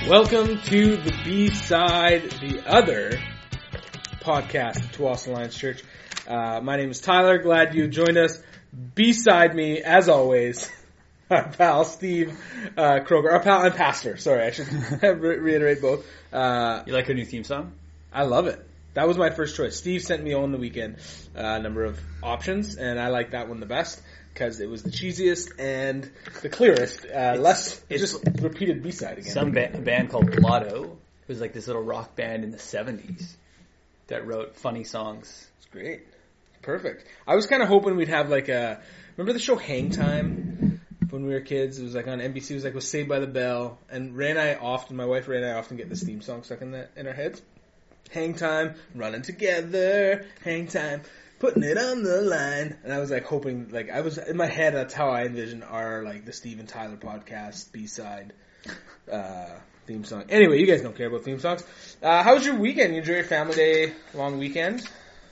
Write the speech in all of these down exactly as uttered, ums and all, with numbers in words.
Welcome to the B-Side, the other podcast of Tualatin Alliance Church. Uh, my name is Tyler. Glad you joined us. Beside me, as always, our pal Steve uh, Kroger. Our pal and pastor. Sorry, I should re- reiterate both. Uh, you like our new theme song? I love it. That was my first choice. Steve sent me on the weekend uh, a number of options, and I like that one the best because it was the cheesiest and the clearest. Uh, it's, less it's just repeated B-side again. Some ba- a band called Blotto. It was like this little rock band in the seventies that wrote funny songs. It's great. Perfect. I was kind of hoping we'd have like a... Remember the show Hang Time when we were kids? It was like on N B C. It was like was Saved by the Bell. And Ray and I often, my wife Ray and I often get this theme song stuck in, the, in our heads. Hang time, running together, hang time, putting it on the line. And I was like hoping, like I was in my head, that's how I envisioned our like the Steve and Tyler podcast B-side uh, theme song. Anyway, you guys don't care about theme songs. Uh, how was your weekend? You enjoy your family day, long weekend?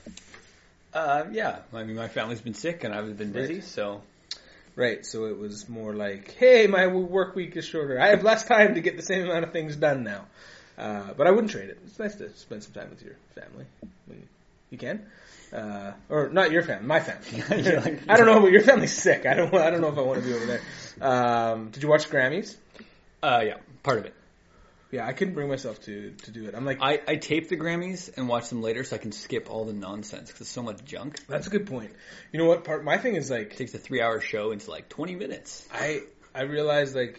Uh, yeah. I mean, my family's been sick and I've been busy, right. so. Right, so it was more like, hey, my work week is shorter. I have less time to get the same amount of things done now. Uh, but I wouldn't trade it. It's nice to spend some time with your family when you can, uh, or not your family, my family. like, I don't know, but your family's sick. I don't. I don't know if I want to be over there. Um, did you watch Grammys? Uh, yeah, part of it. Yeah, I couldn't bring myself to, to do it. I'm like, I, I tape the Grammys and watch them later so I can skip all the nonsense because there's so much junk. That's a good point. You know what? Part my thing is like it takes a three hour show into like twenty minutes. I I realized like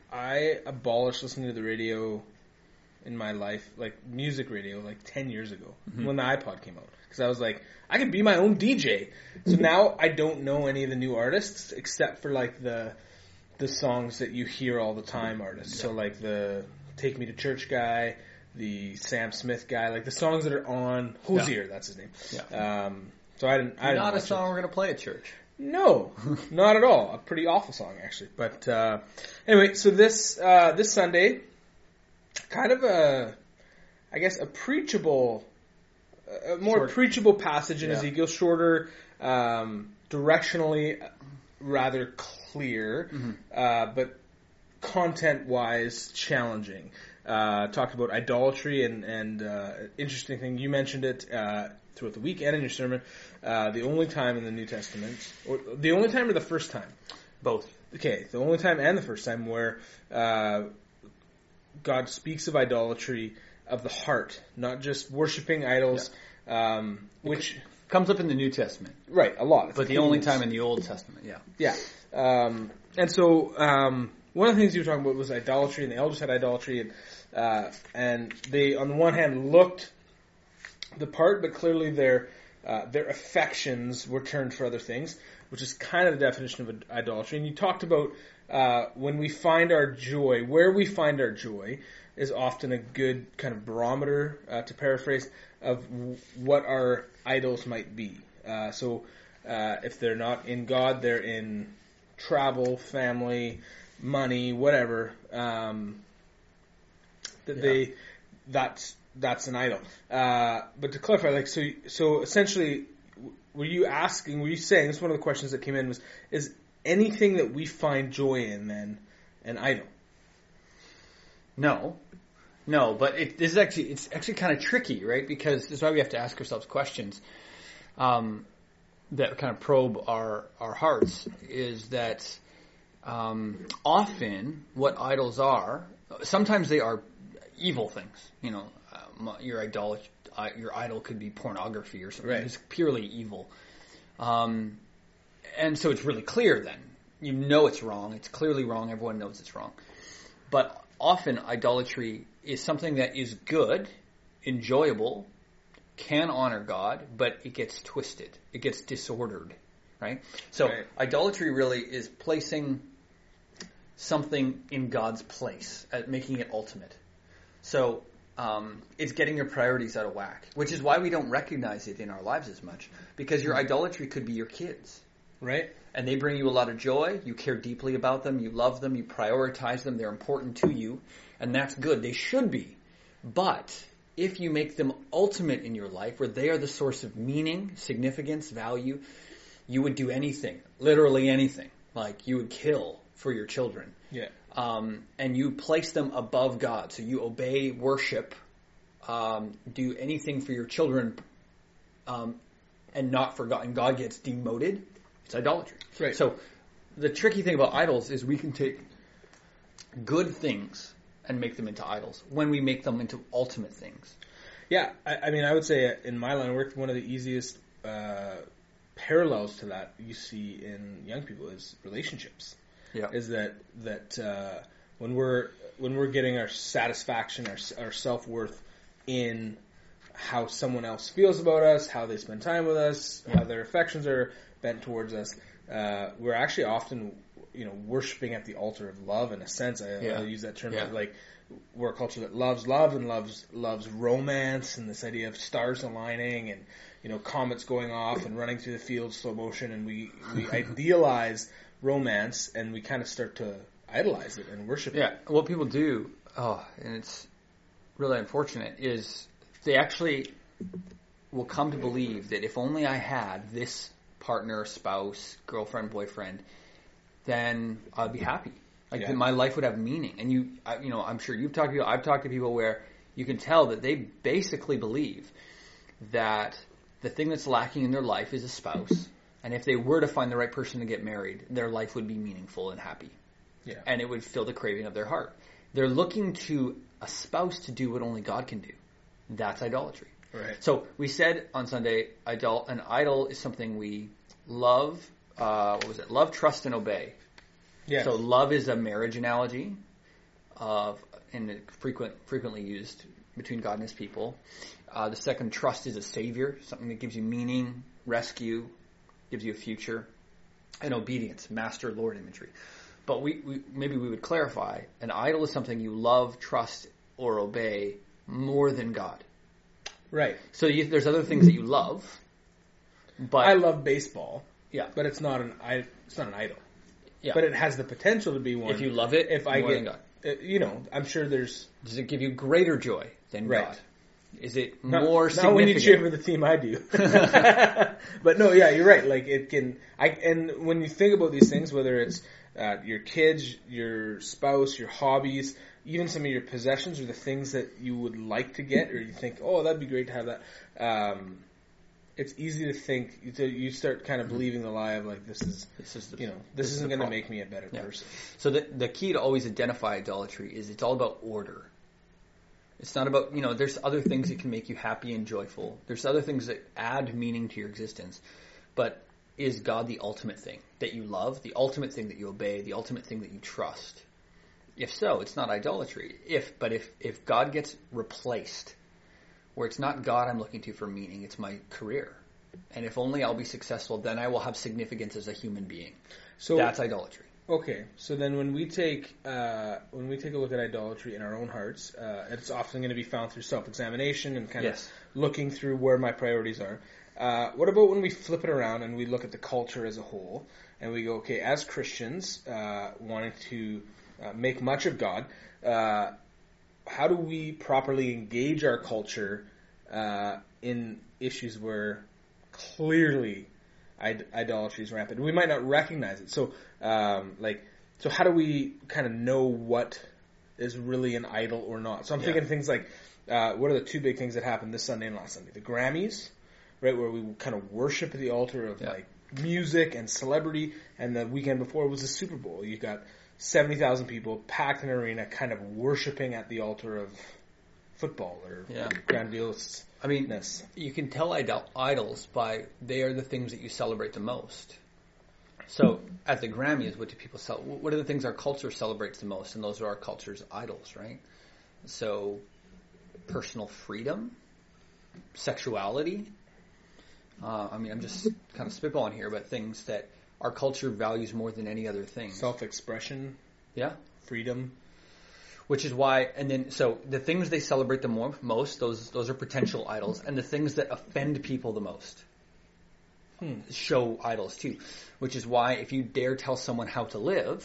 I abolished listening to the radio in my life, like music radio, like ten years ago mm-hmm. when the iPod came out. Because I was like, I could be my own D J. So now I don't know any of the new artists except for like the the songs that you hear all the time artists. Yeah. So like the Take Me to Church guy, the Sam Smith guy, like the songs that are on Hosier, yeah. that's his name. Yeah. Um, so I didn't. I didn't not a song it. We're gonna play at church. No, not at all. A pretty awful song actually. But uh, anyway, so this uh, this Sunday. Kind of a, I guess, a preachable, a more Short. preachable passage in yeah. Ezekiel, shorter, um, directionally rather clear, mm-hmm. uh, but content-wise challenging. Uh, talked about idolatry and, and uh, interesting thing, you mentioned it uh, throughout the week and in your sermon, uh, the only time in the New Testament, or the only time or the first time? Both. Okay, the only time and the first time where uh, God speaks of idolatry of the heart, not just worshiping idols, yeah. um, which comes up in the New Testament, right? A lot, but the themes. Only time in the Old Testament, yeah, yeah. Um, and so um, one of the things you were talking about was idolatry, and the elders had idolatry, and uh, and they, on the one hand, looked the part, but clearly their uh, their affections were turned for other things, which is kind of the definition of idolatry. And you talked about. Uh, when we find our joy, where we find our joy is often a good kind of barometer, uh, to paraphrase, of w- what our idols might be. Uh, so uh, if they're not in God, they're in travel, family, money, whatever. Um, that yeah. they that's that's an idol. Uh, but to clarify, like so, so essentially, were you asking? Were you saying? This is one of the questions that came in was is. Anything that we find joy in, then, an idol? No, no. But it, this is actually it's actually kind of tricky, right? Because this is why we have to ask ourselves questions um, that kind of probe our our hearts. Is that um, often what idols are? Sometimes they are evil things. You know, uh, your idol, uh, your idol could be pornography or something. Right. It's purely evil. Um, And so it's really clear then. You know it's wrong. It's clearly wrong. Everyone knows it's wrong. But often idolatry is something that is good, enjoyable, can honor God, but it gets twisted. It gets disordered, right? So right. Idolatry really is placing something in God's place, at making it ultimate. So um, it's getting your priorities out of whack, which is why we don't recognize it in our lives as much. Because your idolatry could be your kids. Right. And they bring you a lot of joy. You care deeply about them. You love them. You prioritize them. They're important to you. And that's good. They should be. But if you make them ultimate in your life, where they are the source of meaning, significance, value, you would do anything. Literally anything. Like you would kill for your children. Yeah. um, and you place them above God. So you obey, worship, um, do anything for your children, um, and not for God, and God gets demoted, it's idolatry. Right. So the tricky thing about idols is we can take good things and make them into idols when we make them into ultimate things. Yeah, I, I mean, I would say in my line of work, one of the easiest uh, parallels to that you see in young people is relationships. Yeah. Is that that uh, when we're when we're getting our satisfaction, our our self worth in how someone else feels about us, how they spend time with us, how their affections are bent towards us, uh, we're actually often, you know, worshiping at the altar of love in a sense. I, Yeah. I use that term, Yeah. like we're a culture that loves love and loves loves romance and this idea of stars aligning and, you know, comets going off and running through the field slow motion, and we we idealize romance and we kind of start to idolize it and worship Yeah, it. what people do, oh, and it's really unfortunate, is they actually will come to believe that if only I had this partner, spouse, girlfriend, boyfriend, then I'd be happy. Like Yeah. that my life would have meaning. And you, I, you know, I'm sure you've talked to people, I've talked to people where you can tell that they basically believe that the thing that's lacking in their life is a spouse. And if they were to find the right person to get married, their life would be meaningful and happy. Yeah. And it would fill the craving of their heart. They're looking to a spouse to do what only God can do. That's idolatry. Right. So we said on Sunday, idol, an idol is something we love. Uh, what was it? Love, trust, and obey. Yeah. So love is a marriage analogy, of and frequent frequently used between God and His people. Uh, the second, trust, is a savior, something that gives you meaning, rescue, gives you a future, and obedience, master, Lord imagery. But we, we maybe we would clarify: an idol is something you love, trust, or obey more than God. Right. So you, there's other things that you love, but I love baseball. Yeah. But it's not an I, it's not an idol. Yeah. But it has the potential to be one. If you love it, if I more get, than God. uh, you know, I'm sure there's Does it give you greater joy than Right. God? Is it not, more not significant? when you cheer for the team I do. But no, yeah, you're right. Like it can. I and when you think about these things, whether it's uh, your kids, your spouse, your hobbies, even some of your possessions, or the things that you would like to get, or you think, oh, that'd be great to have that. Um, it's easy to think. You, you start kind of believing the lie of like this is, This is the, you know, this, this is isn't the going to problem. make me a better Yeah. person. So the the key to always identify idolatry is it's all about order. It's not about, you know, there's other things that can make you happy and joyful. There's other things that add meaning to your existence. But is God the ultimate thing that you love, the ultimate thing that you obey, the ultimate thing that you trust? If so, it's not idolatry. If, but if, if God gets replaced, where it's not God I'm looking to for meaning, it's my career. And if only I'll be successful, then I will have significance as a human being. So That's idolatry. Okay, so then when we take uh, when we take a look at idolatry in our own hearts, uh, it's often going to be found through self-examination and kind Yes. of looking through where my priorities are. Uh, what about when we flip it around and we look at the culture as a whole, and we go, okay, as Christians uh, wanting to uh, make much of God, uh, how do we properly engage our culture uh, in issues where clearly id- idolatry is rampant? We might not recognize it. So, um, like, so how do we kind of know what is really an idol or not? So I'm Yeah. thinking things like, uh, what are the two big things that happened this Sunday and last Sunday? The Grammys, right, where we kind of worship at the altar of Yeah. like music and celebrity, and the weekend before was the Super Bowl. You got seventy thousand people packed in an arena, kind of worshiping at the altar of football or Yeah. grandiose. I mean, Yes. you can tell idol- idols by they are the things that you celebrate the most. So at the Grammys, what do people sell? What are the things our culture celebrates the most? And those are our culture's idols, right? So personal freedom, sexuality. Uh, I mean, I'm just kind of spitballing here, but things that our culture values more than any other thing. Self-expression, Yeah. freedom. Which is why, and then, so the things they celebrate the more, most, those those are potential idols, and the things that offend people the most Hmm. show idols too. Which is why, if you dare tell someone how to live,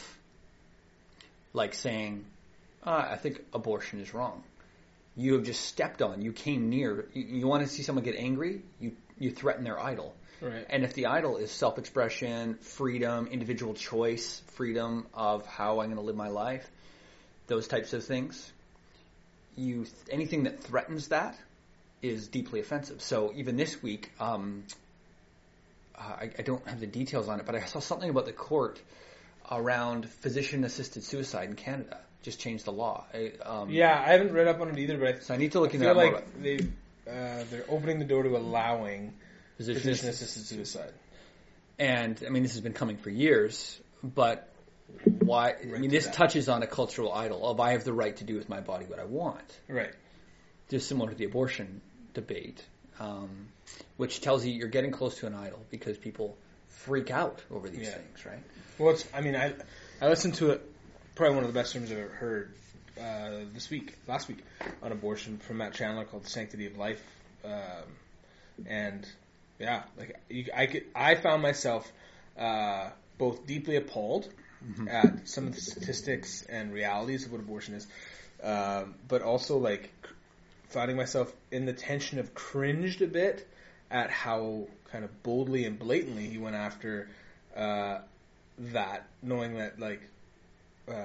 like saying, ah, I think abortion is wrong, you have just stepped on, you came near, you, you want to see someone get angry, you you threaten their idol. Right. And if the idol is self-expression, freedom, individual choice, freedom of how I'm going to live my life, those types of things, you anything that threatens that is deeply offensive. So even this week, um, I, I don't have the details on it, but I saw something about the court around physician-assisted suicide in Canada. Just changed the law. I, um, Yeah, I haven't read up on it either, but I, so I need to look I into feel that more. like they uh, they're opening the door to allowing Physician- physician-assisted suicide. And I mean, this has been coming for years, but why? I Right mean, to this that. touches on a cultural idol of I have the right to do with my body what I want. Right. Just similar to the abortion debate, um, which tells you you're getting close to an idol because people freak out over these Yeah. things, right? Well, it's, I mean, I I listened to it, probably one of the best sermons I've ever heard uh, this week, last week, on abortion from Matt Chandler called "The Sanctity of Life," um, and yeah, like you, I could, I found myself uh, both deeply appalled Mm-hmm. at some of the statistics and realities of what abortion is, um, but also like finding myself in the tension of cringed a bit at how kind of boldly and blatantly he went after uh, that, knowing that like uh,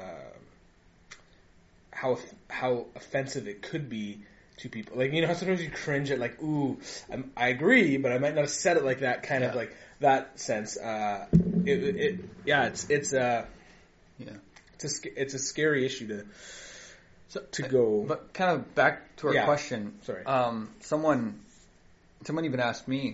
how how offensive it could be to people. Like, you know, sometimes you cringe at like, ooh, I'm, I agree, but I might not have said it like that. Kind Yeah. of like that sense. Uh, it, it, yeah, it's it's uh, Yeah. it's a sc- it's a scary issue to So, to go. But kind of back to our Yeah. question. Sorry. Um, someone, someone even asked me,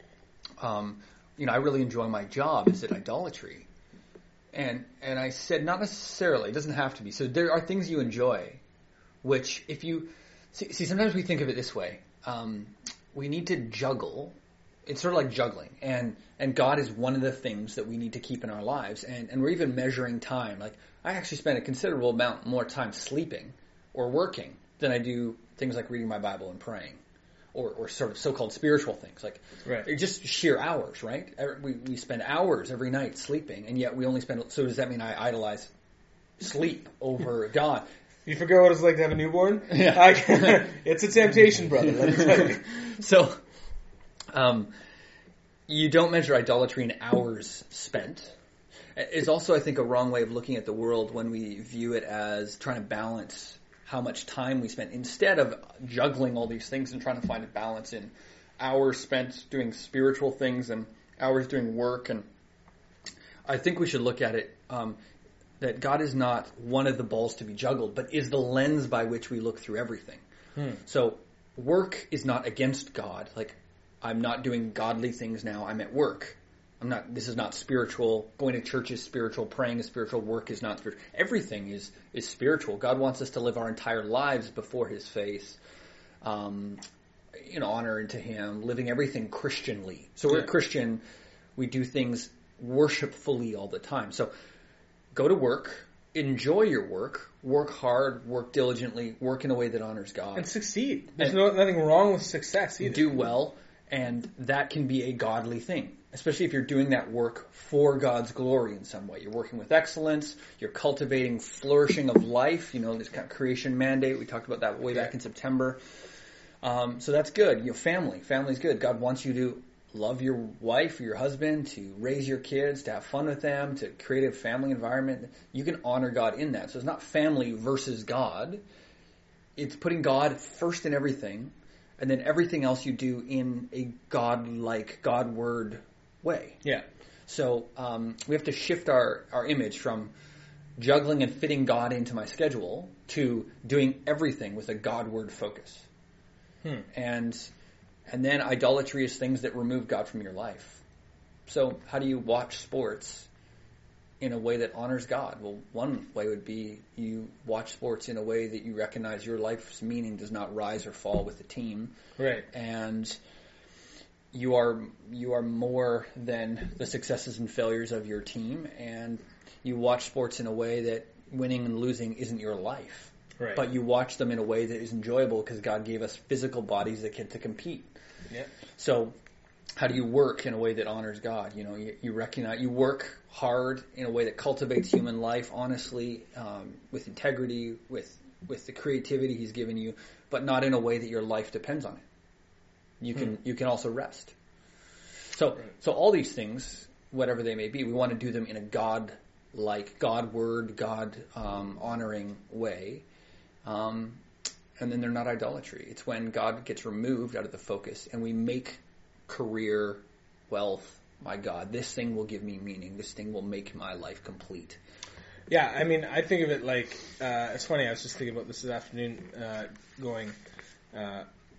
um, you know, I really enjoy my job. Is it idolatry? And and I said, not necessarily. It doesn't have to be. So there are things you enjoy, which if you see, see sometimes we think of it this way. Um, we need to juggle. It's sort of like juggling, and and God is one of the things that we need to keep in our lives, and and we're even measuring time. Like I actually spend a considerable amount more time sleeping or working than I do things like reading my Bible and praying, or or sort of so-called spiritual things. Like Right. they're just sheer hours, right? Every- We we spend hours every night sleeping, and yet we only spend. So does that mean I idolize sleep over God? You forget what it's like to have a newborn? Yeah. I, it's a temptation, brother. Let me tell you. So, um, you don't measure idolatry in hours spent. It's also, I think, a wrong way of looking at the world when we view it as trying to balance how much time we spend instead of juggling all these things and trying to find a balance in hours spent doing spiritual things and hours doing work. And I think we should look at it um, that God is not one of the balls to be juggled, but is the lens by which we look through everything. Hmm. So work is not against God. Like, I'm not doing godly things now. I'm at work. I'm not, this is not spiritual. Going to church is spiritual. Praying is spiritual. Work is not spiritual. Everything is, is spiritual. God wants us to live our entire lives before His face, um, you know, honor to Him, living everything Christianly. So we're Yeah. Christian. We do things worshipfully all the time. So go to work, enjoy your work, work hard, work diligently, work in a way that honors God. And succeed. There's And- no, nothing wrong with success either. Do well, and that can be a godly thing, especially if you're doing that work for God's glory in some way. You're working with excellence, you're cultivating flourishing of life, you know, this kind of creation mandate. We talked about that way back in September. Um, so that's good. You know, family. Family's good. God wants you to love your wife or your husband, to raise your kids, to have fun with them, to create a family environment. You can honor God in that. So it's not family versus God. It's putting God first in everything, and then everything else you do in a God-like, God-word way. Yeah. So um, we have to shift our, our image from juggling and fitting God into my schedule to doing everything with a God-word focus. Hmm. And and then idolatry is things that remove God from your life. So how do you watch sports in a way that honors God? Well, one way would be you watch sports in a way that you recognize your life's meaning does not rise or fall with the team. Right. And you are you are more than the successes and failures of your team, and you watch sports in a way that winning and losing isn't your life. Right. But you watch them in a way that is enjoyable because God gave us physical bodies that get to compete. Yeah. So how do you work in a way that honors God? You know, you, you recognize, you work hard in a way that cultivates human life honestly, um, with integrity, with with the creativity He's given you, but not in a way that your life depends on it. You can Hmm. you can also rest. So, Right. so all these things, whatever they may be, we want to do them in a God-like, God-word, God-honoring way. Um, and then they're not idolatry. It's when God gets removed out of the focus and we make career, wealth, my God, this thing will give me meaning. This thing will make my life complete. Yeah, I mean, I think of it like, uh, it's funny, I was just thinking about this this afternoon, uh, going, uh,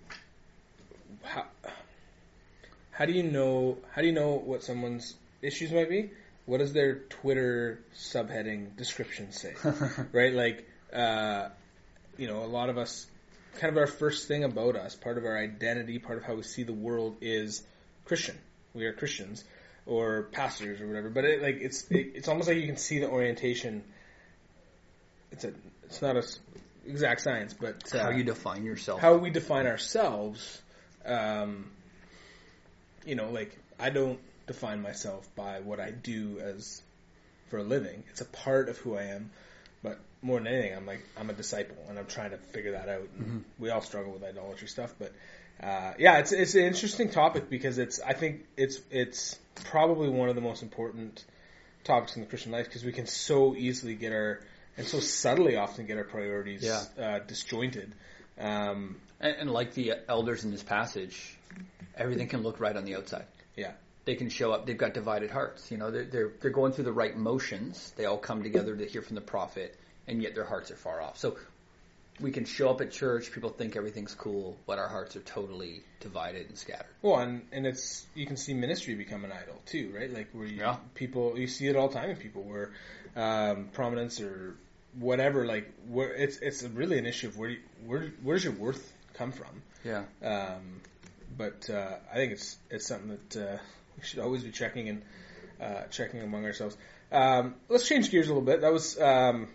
how, how do you know, how do you know what someone's issues might be? What does their Twitter subheading description say? Right? Like, uh, you know, a lot of us, kind of our first thing about us, part of our identity, part of how we see the world is Christian. We are Christians or pastors or whatever. But it, like it's it, it's almost like you can see the orientation. It's a it's not a exact science, but uh, How you define yourself. how we define ourselves. Um, you know, like I don't define myself by what I do as for a living. It's a part of who I am. But more than anything, I'm like I'm a disciple, and I'm trying to figure that out. Mm-hmm. We all struggle with idolatry stuff, but uh, yeah, it's it's an interesting topic because it's I think it's it's probably one of the most important topics in the Christian life because we can so easily get our and so subtly often get our priorities Yeah. uh, disjointed. Um, and, and like the elders in this passage, everything can look right on the outside. yeah, They can show up. They've got divided hearts. You know, they're, they're they're going through the right motions. They all come together to hear from the prophet, and yet their hearts are far off. So we can show up at church. People think everything's cool, but our hearts are totally divided and scattered. well, and and it's you can see ministry become an idol too, right? Like where you, Yeah. people you see it all the time in people where um, prominence or whatever, like where it's it's really an issue of where you, where where does your worth come from? Yeah. Um, but uh, I think it's it's something that uh, we should always be checking and uh, checking among ourselves. Um, let's change gears a little bit. That was um,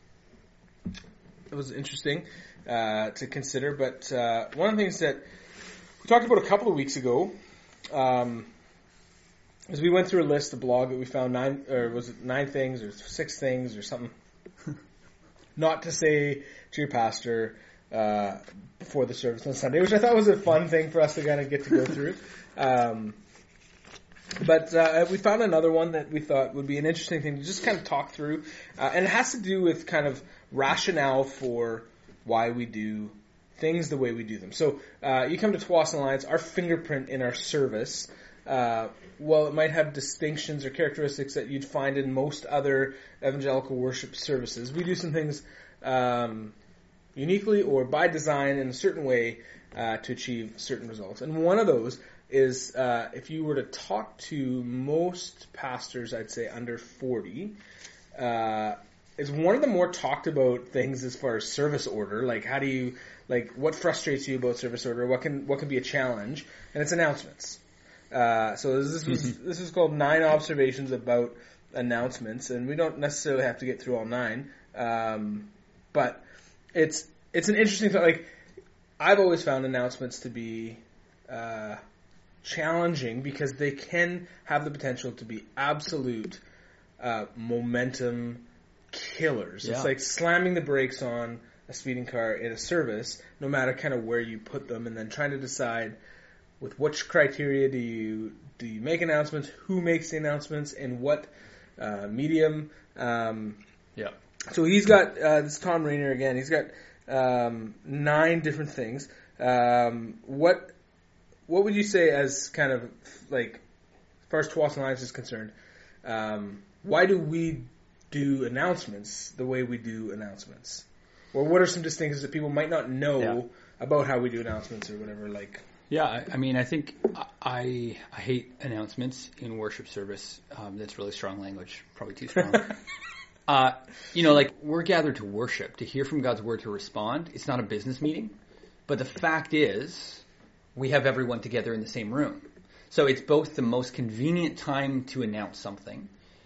it was interesting uh, to consider. But uh, one of the things that we talked about a couple of weeks ago um, is we went through a list, a blog that we found nine or was it nine things or six things or something. Not to say to your pastor uh, before the service on Sunday, which I thought was a fun thing for us to kind of get to go through. Um, but uh, we found another one that we thought would be an interesting thing to just kind of talk through. Uh, and it has to do with kind of rationale for why we do things the way we do them. So uh, you come to Tsawwassen Alliance, our fingerprint in our service, uh, well, it might have distinctions or characteristics that you'd find in most other evangelical worship services. We do some things um, uniquely or by design in a certain way uh, to achieve certain results. And one of those is uh, if you were to talk to most pastors, I'd say under forty, uh, it's one of the more talked about things as far as service order. Like how do you, like what frustrates you about service order? What can what can be a challenge? And it's announcements. Uh, so this was mm-hmm. this is called Nine Observations About Announcements, and we don't necessarily have to get through all nine, um, but it's it's an interesting thing. Like I've always found announcements to be uh, challenging because they can have the potential to be absolute uh, momentum killers. Yeah. It's like slamming the brakes on a speeding car in a service, no matter kind of where you put them, and then trying to decide. With which criteria do you do you make announcements? Who makes the announcements? In what uh, medium? Um, yeah. So he's got uh, this is Tom Rainer again. He's got um, nine different things. Um, what what would you say as kind of like as far as Tsawwassen Alliance is concerned? Um, why do we do announcements the way we do announcements? Or what are some distinctions that people might not know yeah. about how we do announcements or whatever? Like. Yeah, I, I mean, I think I I hate announcements in worship service. Um, that's really strong language, probably too strong. uh, you know, like we're gathered to worship, to hear from God's word, to respond. It's not a business meeting, but the fact is, we have everyone together in the same room. So it's both the most convenient time to announce something,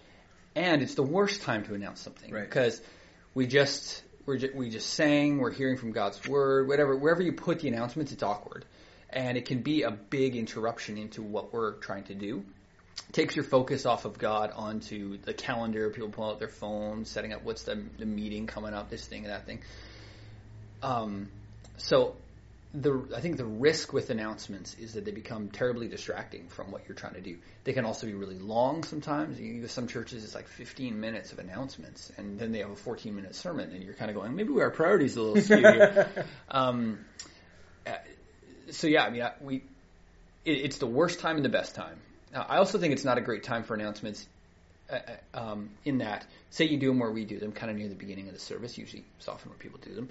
and it's the worst time to announce something right. because we just we're just, we just sang, we're hearing from God's word, whatever. Wherever you put the announcements, it's awkward. And it can be a big interruption into what we're trying to do. It takes your focus off of God onto the calendar. People pull out their phones, setting up what's the, the meeting coming up, this thing and that thing. Um, so the I think the risk with announcements is that they become terribly distracting from what you're trying to do. They can also be really long sometimes. You go to some churches, it's like fifteen minutes of announcements, and then they have a fourteen minute sermon, and you're kind of going, maybe our priorities are a little skewed here. um, uh, so yeah, I mean, I, we it, it's the worst time and the best time. Uh, I also think it's not a great time for announcements. Uh, um, in that, say you do them where we do them, kind of near the beginning of the service. Usually, it's often where people do them.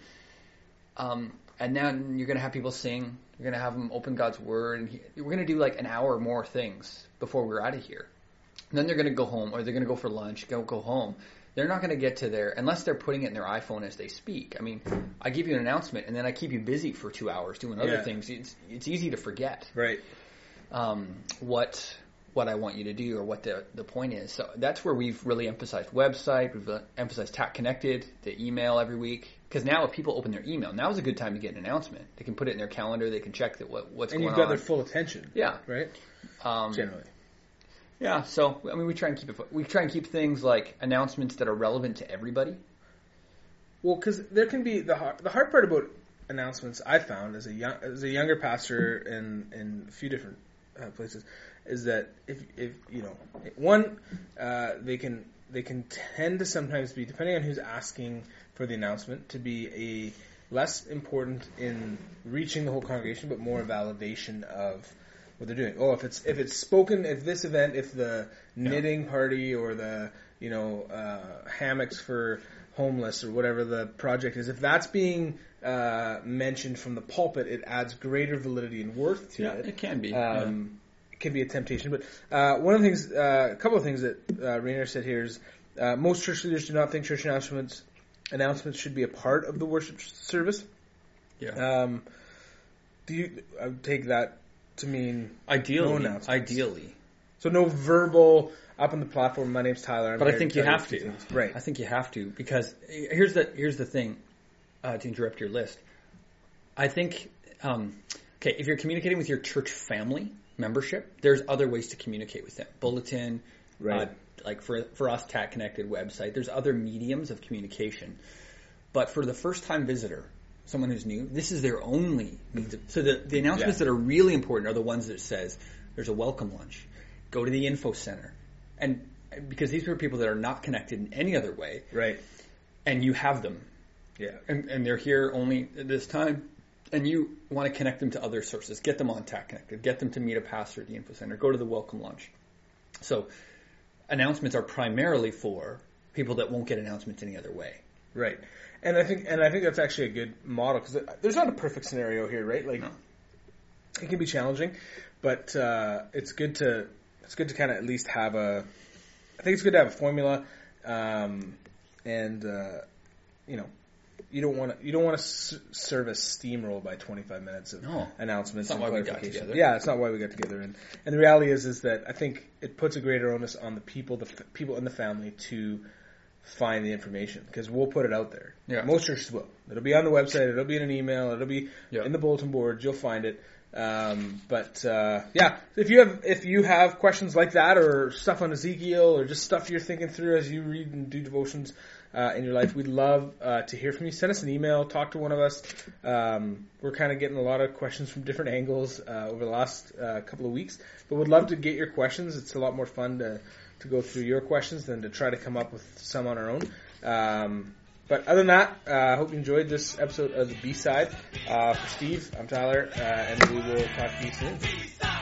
Um, and then you're going to have people sing. You're going to have them open God's Word. And he, we're going to do like an hour or more things before we're out of here. And then they're going to go home, or they're going to go for lunch, go go home. They're not going to get to their, unless they're putting it in their iPhone as they speak. I mean, I give you an announcement, and then I keep you busy for two hours doing other yeah. things. It's it's easy to forget. Right. Um, what what I want you to do or what the the point is. So that's where we've really emphasized website. We've uh, emphasized T A C Connected, the email every week. Because now if people open their email, now is a good time to get an announcement. They can put it in their calendar. They can check that what, what's and going on. And you've got their full attention. Yeah. Right? Um, Generally. Yeah. So, I mean, we try and keep it, we try and keep things like announcements that are relevant to everybody. Well, because there can be, the hard, the hard part about announcements I found as a young, as a younger pastor in, in a few different uh, places is that if, if you know, one, uh, they can, they can tend to sometimes be, depending on who's asking for the announcement, to be a less important in reaching the whole congregation, but more a validation of what they're doing. Oh, if it's if it's spoken, if this event, if the knitting yeah. party or the you know uh, hammocks for homeless or whatever the project is, if that's being uh, mentioned from the pulpit, it adds greater validity and worth to yeah, it. It can be. Um, yeah. It can be a temptation, but uh, one of the things, uh, a couple of things that uh, Rainer said here is uh, most church leaders do not think church announcements announcements should be a part of the worship service. Yeah. Um, do you I would take that to mean ideally? No ideally. So no verbal up on the platform. My name's Tyler. I'm but I think you have to. Things. Right. I think you have to because here's the here's the thing. Uh, to interrupt your list, I think um, okay if you're communicating with your church family membership, there's other ways to communicate with them. Bulletin, right. Uh, like for for us, T A C Connected website. There's other mediums of communication. But for the first time visitor, someone who's new, this is their only means of, so the, the announcements yeah. that are really important are the ones that says there's a welcome lunch, go to the info center. And because these are people that are not connected in any other way. Right. And you have them. Yeah. And, and they're here only at this time. And you want to connect them to other sources. Get them on T A C Connected. Get them to meet a pastor at the info center. Go to the welcome lunch. So announcements are primarily for people that won't get announcements any other way. Right. And I think and I think that's actually a good model because there's not a perfect scenario here, right? Like no. It can be challenging, but uh, it's good to it's good to kind of at least have a. I think it's good to have a formula, um, and uh, you know, you don't want to you don't want to s- serve a steamroll by twenty-five minutes of no. announcements. That's not and why we got together. Yeah, it's not why we got together. And and the reality is is that I think it puts a greater onus on the people, the f- people in the family to find the information because we'll put it out there. Yeah. Most churches will. It'll be on the website. It'll be in an email. It'll be yeah. in the bulletin boards. You'll find it. Um, but uh, yeah, if you have if you have questions like that or stuff on Ezekiel or just stuff you're thinking through as you read and do devotions uh, in your life, we'd love uh, to hear from you. Send us an email. Talk to one of us. Um, we're kind of getting a lot of questions from different angles uh, over the last uh, couple of weeks, but we'd love to get your questions. It's a lot more fun to. to go through your questions than to try to come up with some on our own. Um, but other than that, I uh, hope you enjoyed this episode of the B-Side. Uh, for Steve, I'm Tyler, uh, and we will talk to you soon.